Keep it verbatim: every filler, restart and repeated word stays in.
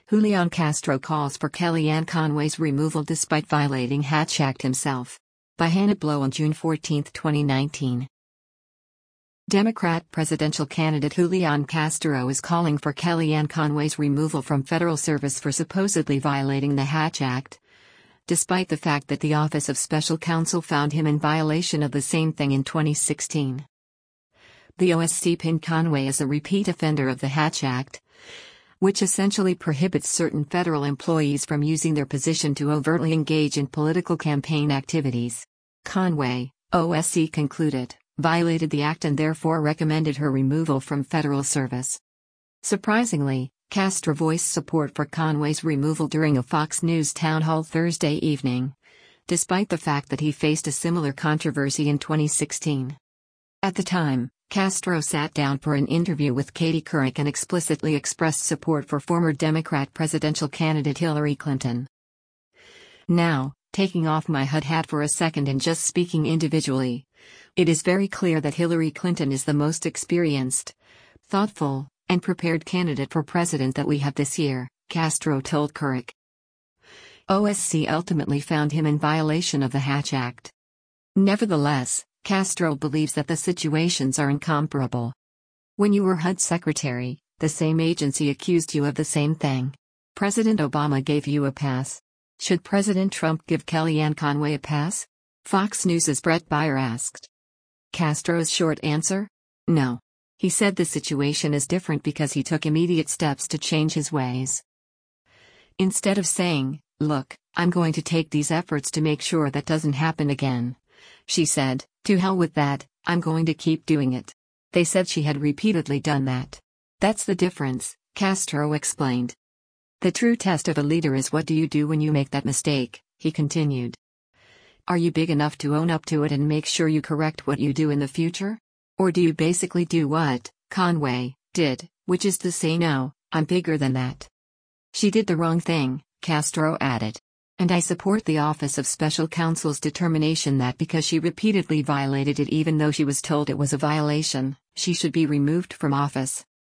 Julian Castro calls for Kellyanne Conway's removal despite violating Hatch Act himself. By Hannah Blow on June fourteenth, twenty nineteen. Democrat presidential candidate Julian Castro is calling for Kellyanne Conway's removal from federal service for supposedly violating the Hatch Act, despite the fact that the Office of Special Counsel found him in violation of the same thing in twenty sixteen. The O S C pinned Conway as a repeat offender of the Hatch Act, which essentially prohibits certain federal employees from using their position to overtly engage in political campaign activities. Conway, O S C concluded, violated the act and therefore recommended her removal from federal service. Surprisingly, Castro voiced support for Conway's removal during a Fox News town hall Thursday evening, despite the fact that he faced a similar controversy in twenty sixteen. At the time, Castro sat down for an interview with Katie Couric and explicitly expressed support for former Democrat presidential candidate Hillary Clinton. Now, taking off my H U D hat for a second and just speaking individually, it is very clear that Hillary Clinton is the most experienced, thoughtful, and prepared candidate for president that we have this year, Castro told Couric. O S C ultimately found him in violation of the Hatch Act. Nevertheless, Castro believes that the situations are incomparable. When you were H U D secretary, the same agency accused you of the same thing. President Obama gave you a pass. Should President Trump give Kellyanne Conway a pass? Fox News' Brett Baier asked. Castro's short answer? No. He said the situation is different because he took immediate steps to change his ways. Instead of saying, "Look, I'm going to take these efforts to make sure that doesn't happen again," she said, "To hell with that, I'm going to keep doing it." They said she had repeatedly done that. That's the difference, Castro explained. The true test of a leader is what do you do when you make that mistake, he continued. Are you big enough to own up to it and make sure you correct what you do in the future? Or do you basically do what Conway did, which is to say no, I'm bigger than that? She did the wrong thing, Castro added. And I support the Office of Special Counsel's determination that because she repeatedly violated it even though she was told it was a violation, she should be removed from office.